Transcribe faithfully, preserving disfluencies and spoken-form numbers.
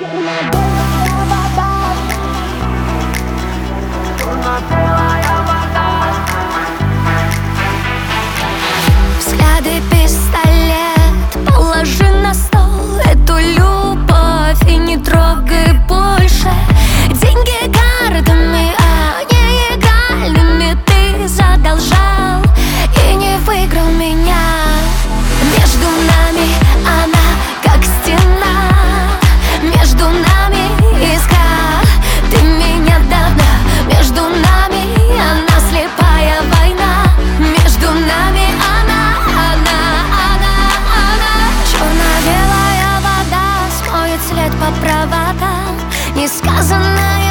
Взгляды пистолет, положи на стол эту любовь и не трогай больше. Деньги картами, а не игральными ты задолжал и не выиграл меня. Между нами она как стена, между нами искра, ты меня давно. Между нами она слепая война, между нами она, она, она, она. Черно-белая вода смоет след по проводам, несказанная